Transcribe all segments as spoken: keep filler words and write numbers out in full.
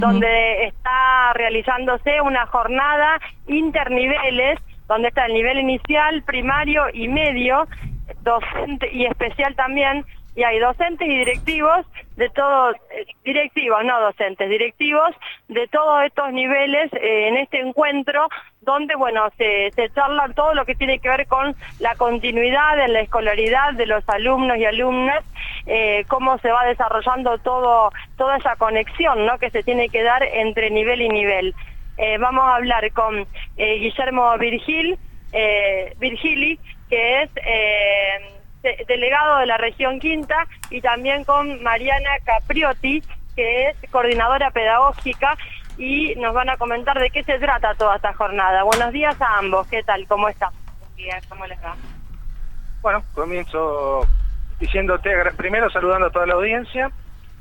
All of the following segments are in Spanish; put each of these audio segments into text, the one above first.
donde está realizándose una jornada interniveles, donde está el nivel inicial, primario y medio, docente y especial también, y hay docentes y directivos de todos, eh, directivos, no docentes, directivos de todos estos niveles eh, en este encuentro, donde, bueno, se, se charla todo lo que tiene que ver con la continuidad en la escolaridad de los alumnos y alumnas, eh, cómo se va desarrollando todo, toda esa conexión, ¿no?, que se tiene que dar entre nivel y nivel. Eh, vamos a hablar con eh, Guillermo Virgil, eh, Virgili, que es eh, de, delegado de la región Quinta, y también con Mariana Capriotti, que es coordinadora pedagógica, y nos van a comentar de qué se trata toda esta jornada. Buenos días a ambos, ¿qué tal? ¿Cómo están? Buenos días, ¿cómo les va? Bueno, comienzo diciéndote, primero saludando a toda la audiencia,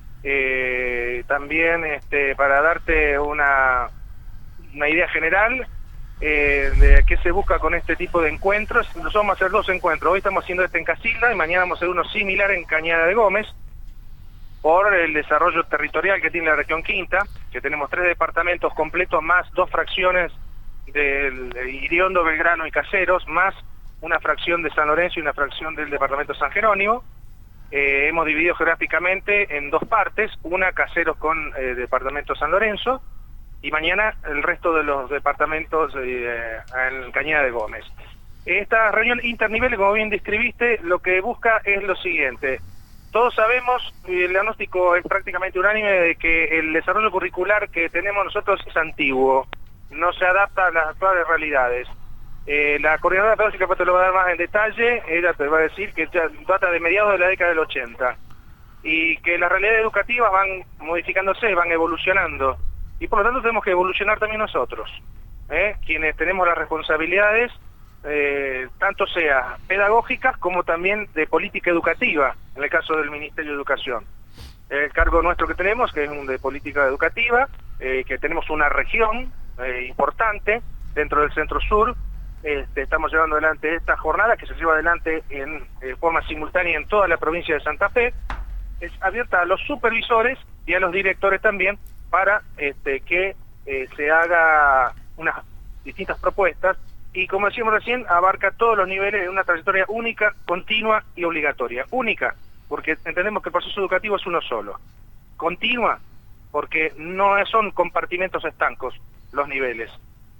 eh, también este, para darte una, una idea general eh, de qué se busca con este tipo de encuentros. Nosotros vamos a hacer dos encuentros, hoy estamos haciendo este en Casilda y mañana vamos a hacer uno similar en Cañada de Gómez, por el desarrollo territorial que tiene la región Quinta, que tenemos tres departamentos completos, más dos fracciones del Iriondo, Belgrano y Caseros, más una fracción de San Lorenzo y una fracción del departamento de San Jerónimo. Eh, hemos dividido geográficamente en dos partes, una Caseros con eh, departamento San Lorenzo, y mañana el resto de los departamentos eh, en Cañada de Gómez. Esta reunión internivel, como bien describiste, lo que busca es lo siguiente. Todos sabemos, y el diagnóstico es prácticamente unánime, de que el desarrollo curricular que tenemos nosotros es antiguo, no se adapta a las actuales realidades. Eh, la coordinadora pedagógica te lo va a dar más en detalle, ella te va a decir que ya data de mediados de la década del ochenta, y que las realidades educativas van modificándose, van evolucionando, y por lo tanto tenemos que evolucionar también nosotros, ¿eh? quienes tenemos las responsabilidades, Eh, tanto sea pedagógicas como también de política educativa, en el caso del Ministerio de Educación. El cargo nuestro que tenemos, que es un de política educativa, eh, que tenemos una región eh, importante dentro del Centro Sur, este, estamos llevando adelante esta jornada, que se lleva adelante en eh, forma simultánea en toda la provincia de Santa Fe, es abierta a los supervisores y a los directores también, para este, que eh, se haga unas distintas propuestas. Y como decíamos recién, abarca todos los niveles de una trayectoria única, continua y obligatoria. Única, porque entendemos que el proceso educativo es uno solo. Continua, porque no son compartimentos estancos los niveles.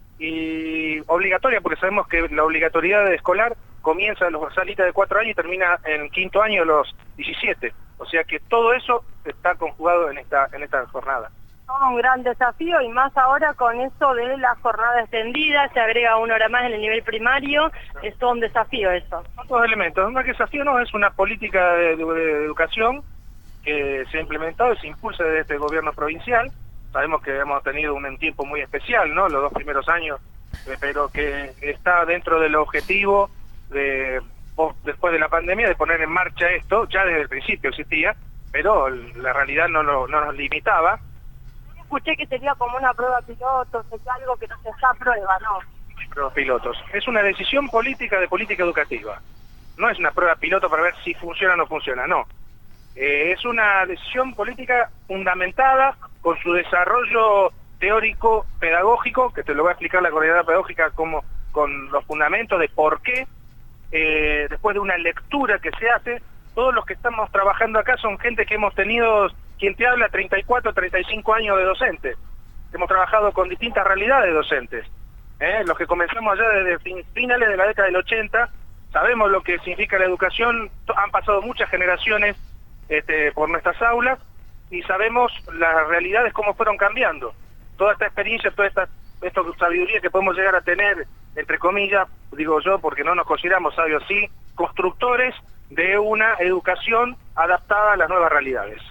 Y obligatoria, porque sabemos que la obligatoriedad escolar comienza a los salitas de cuatro años y termina en quinto año a los diecisiete. O sea que todo eso está conjugado en esta, en esta jornada. Un gran desafío, y más ahora con esto de la jornada extendida, se agrega una hora más en el nivel primario, es todo un desafío eso. Son dos elementos, un desafío no es una política de, de, de educación que se ha implementado y se impulsa desde este gobierno provincial. Sabemos que hemos tenido un tiempo muy especial, ¿no?, los dos primeros años, eh, pero que está dentro del objetivo de, después de la pandemia, de poner en marcha esto. Ya desde el principio existía, pero la realidad no, lo, no nos limitaba. Escuché que sería como una prueba piloto, es algo que no se está a prueba, ¿no? Pruebas pilotos. Es una decisión política de política educativa. No es una prueba piloto para ver si funciona o no funciona, no. Eh, es una decisión política fundamentada con su desarrollo teórico, pedagógico, que te lo va a explicar la coordinadora pedagógica como, con los fundamentos de por qué, eh, después de una lectura que se hace. Todos los que estamos trabajando acá son gente que hemos tenido, quien te habla, treinta y cuatro, treinta y cinco años de docente. Hemos trabajado con distintas realidades docentes. ¿eh? Los que comenzamos allá desde fin, finales de la década del ochenta, sabemos lo que significa la educación, han pasado muchas generaciones este, por nuestras aulas, y sabemos las realidades cómo fueron cambiando. Toda esta experiencia, toda esta, esta sabiduría que podemos llegar a tener, entre comillas, digo yo, porque no nos consideramos sabios, sí, constructores de una educación adaptada a las nuevas realidades.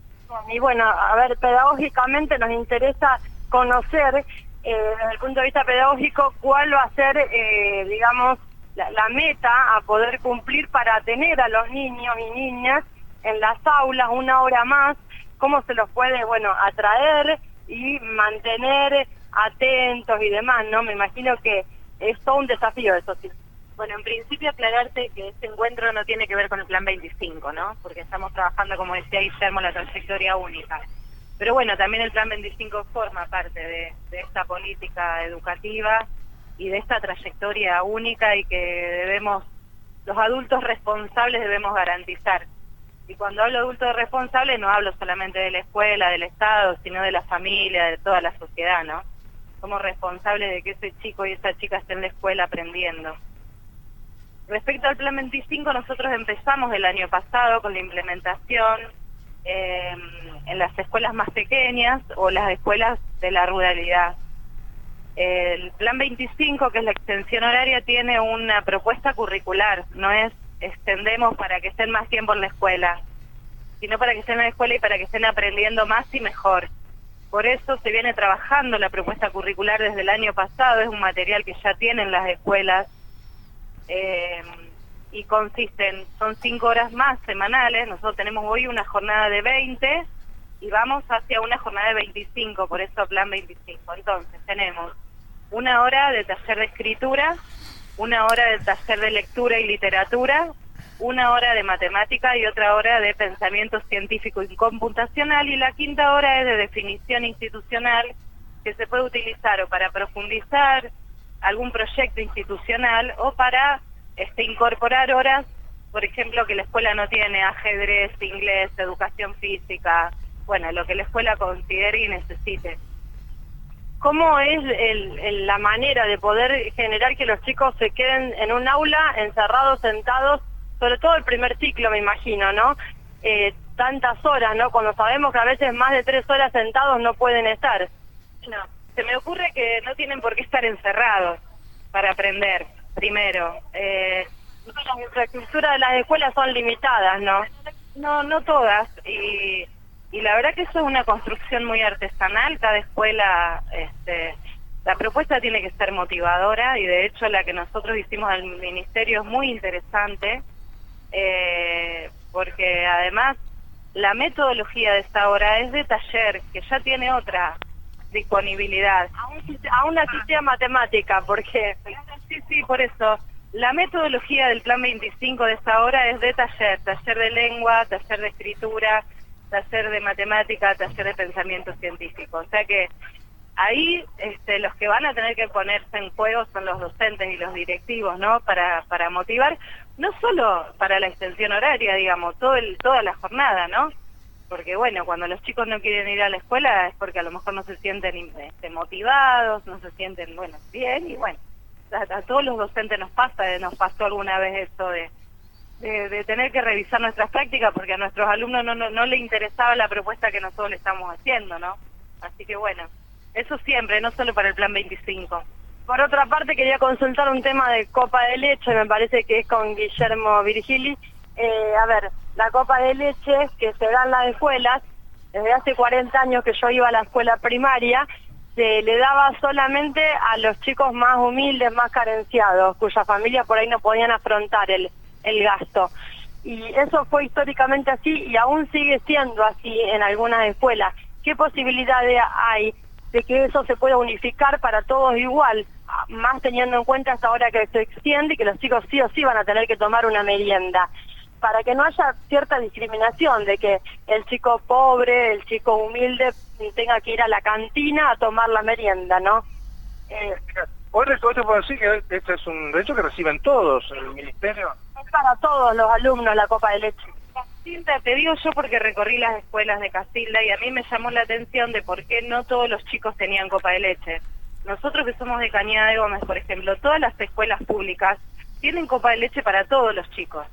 Y bueno, a ver, pedagógicamente nos interesa conocer, eh, desde el punto de vista pedagógico, cuál va a ser, eh, digamos, la, la meta a poder cumplir para tener a los niños y niñas en las aulas una hora más, cómo se los puede, bueno, atraer y mantener atentos y demás, ¿no? Me imagino que es todo un desafío eso, sí. Bueno, en principio aclararte que este encuentro no tiene que ver con el Plan veinticinco, ¿no? Porque estamos trabajando, como decía Guillermo, la trayectoria única. Pero bueno, también el Plan veinticinco forma parte de, de esta política educativa y de esta trayectoria única y que debemos, los adultos responsables debemos garantizar. Y cuando hablo de adultos responsables no hablo solamente de la escuela, del Estado, sino de la familia, de toda la sociedad, ¿no? Somos responsables de que ese chico y esa chica estén en la escuela aprendiendo. Respecto al Plan veinticinco, nosotros empezamos el año pasado con la implementación eh, en las escuelas más pequeñas o las escuelas de la ruralidad. El Plan veinticinco, que es la extensión horaria, tiene una propuesta curricular, no es extendemos para que estén más tiempo en la escuela, sino para que estén en la escuela y para que estén aprendiendo más y mejor. Por eso se viene trabajando la propuesta curricular desde el año pasado, es un material que ya tienen las escuelas, eh, y consisten, son cinco horas más semanales. Nosotros tenemos hoy una jornada de veinte y vamos hacia una jornada de veinticinco, por eso Plan veinticinco. Entonces tenemos una hora de taller de escritura, una hora de taller de lectura y literatura, una hora de matemática y otra hora de pensamiento científico y computacional, y la quinta hora es de definición institucional, que se puede utilizar o para profundizar algún proyecto institucional o para este, incorporar horas, por ejemplo, que la escuela no tiene: ajedrez, inglés, educación física, bueno, lo que la escuela considere y necesite. ¿Cómo es el, el, la manera de poder generar que los chicos se queden en un aula, encerrados, sentados, sobre todo el primer ciclo, me imagino, ¿no? Eh, tantas horas, ¿no? Cuando sabemos que a veces más de tres horas sentados no pueden estar. No, se me ocurre que no tienen por qué estar encerrados para aprender, primero. Eh, las infraestructuras de las escuelas son limitadas, ¿no? No, no todas, y... Y la verdad que eso es una construcción muy artesanal. Cada escuela, este, la propuesta tiene que ser motivadora, y de hecho la que nosotros hicimos al ministerio es muy interesante, eh, porque además la metodología de esta hora es de taller, que ya tiene otra disponibilidad. Aún, aún así sea matemática, porque... Sí, sí, por eso. La metodología del Plan veinticinco de esta hora es de taller, taller de lengua, taller de escritura, taller de matemática, taller de pensamiento científico. O sea que ahí este, los que van a tener que ponerse en juego son los docentes y los directivos, ¿no? Para, para motivar, no solo para la extensión horaria, digamos, todo el, toda la jornada, ¿no? Porque bueno, cuando los chicos no quieren ir a la escuela es porque a lo mejor no se sienten este, motivados, no se sienten, bueno, bien, y bueno, a, a todos los docentes nos pasa, nos pasó alguna vez esto de... De, de tener que revisar nuestras prácticas porque a nuestros alumnos no, no, no le interesaba la propuesta que nosotros le estamos haciendo, ¿no? Así que bueno, eso siempre, no solo para el Plan veinticinco. Por otra parte, quería consultar un tema de copa de leche, me parece que es con Guillermo Virgili. Eh, a ver, la copa de leche que se da en las escuelas, desde hace cuarenta años que yo iba a la escuela primaria, se le daba solamente a los chicos más humildes, más carenciados, cuyas familias por ahí no podían afrontar el el gasto. Y eso fue históricamente así y aún sigue siendo así en algunas escuelas. ¿Qué posibilidades hay de que eso se pueda unificar para todos igual? Más teniendo en cuenta hasta ahora que se extiende y que los chicos sí o sí van a tener que tomar una merienda. Para que no haya cierta discriminación de que el chico pobre, el chico humilde tenga que ir a la cantina a tomar la merienda, ¿no? Eh, Hoy te puedo decir que este es un derecho que reciben todos en el ministerio. Es para todos los alumnos la copa de leche. Casilda, te digo yo porque recorrí las escuelas de Casilda y a mí me llamó la atención de por qué no todos los chicos tenían copa de leche. Nosotros que somos de Cañada de Gómez, por ejemplo, todas las escuelas públicas tienen copa de leche para todos los chicos.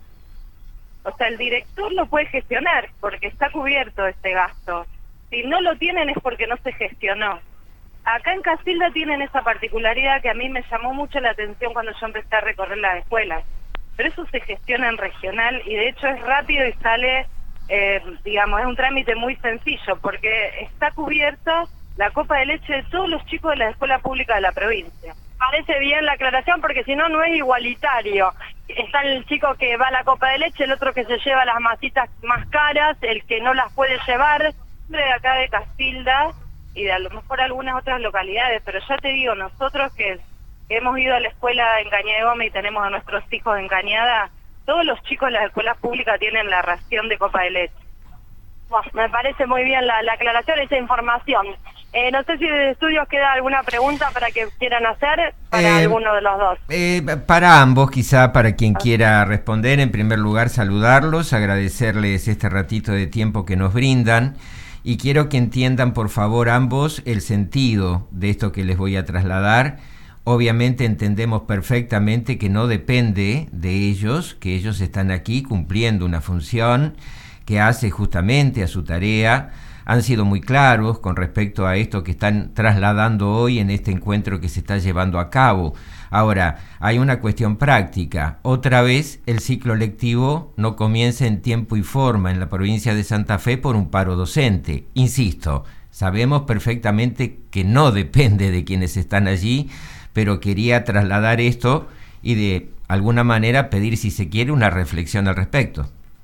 O sea, el director lo puede gestionar porque está cubierto este gasto. Si no lo tienen es porque no se gestionó. Acá en Casilda tienen esa particularidad que a mí me llamó mucho la atención cuando yo empecé a recorrer las escuelas. Pero eso se gestiona en regional y de hecho es rápido y sale, eh, digamos, es un trámite muy sencillo porque está cubierta la copa de leche de todos los chicos de la escuela pública de la provincia. Parece bien la aclaración porque si no, no es igualitario. Está el chico que va a la copa de leche, el otro que se lleva las masitas más caras, el que no las puede llevar. De acá de Casilda y de a lo mejor algunas otras localidades, pero ya te digo, nosotros que, que hemos ido a la escuela en Cañada de Gómez y tenemos a nuestros hijos en Cañada, todos los chicos de las escuelas públicas tienen la ración de copa de leche. Bueno, me parece muy bien la, la aclaración, esa información. Eh, no sé si de estudios queda alguna pregunta para que quieran hacer para eh, alguno de los dos. Eh, para ambos, quizá para quien quiera responder. En primer lugar, saludarlos, agradecerles este ratito de tiempo que nos brindan. Y quiero que entiendan, por favor, ambos el sentido de esto que les voy a trasladar. Obviamente entendemos perfectamente que no depende de ellos, que ellos están aquí cumpliendo una función que hace justamente a su tarea. Han sido muy claros con respecto a esto que están trasladando hoy en este encuentro que se está llevando a cabo. Ahora, hay una cuestión práctica. Otra vez, el ciclo lectivo no comienza en tiempo y forma en la provincia de Santa Fe por un paro docente. Insisto, sabemos perfectamente que no depende de quienes están allí, pero quería trasladar esto y de alguna manera pedir, si se quiere, una reflexión al respecto.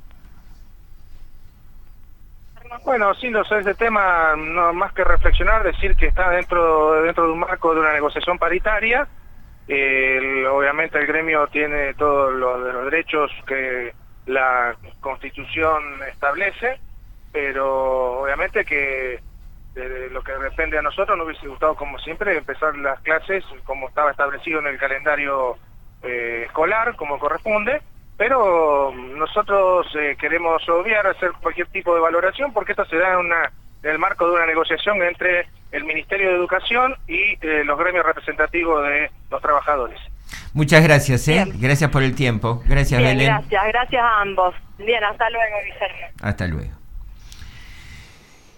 Bueno, sí, no sé, ese tema, no más que reflexionar, decir que está dentro dentro de un marco de una negociación paritaria. El, obviamente el gremio tiene todos los, los derechos que la Constitución establece, pero obviamente que de lo que depende a nosotros nos hubiese gustado, como siempre, empezar las clases como estaba establecido en el calendario eh, escolar, como corresponde. Pero nosotros eh, queremos obviar hacer cualquier tipo de valoración porque esto se da en, una, en el marco de una negociación entre el Ministerio de Educación y eh, los gremios representativos de los trabajadores. Muchas gracias, ¿eh? Bien. Gracias por el tiempo. Gracias, Bien, Belén. gracias, gracias a ambos. Bien, hasta luego, Guillermo. Hasta luego.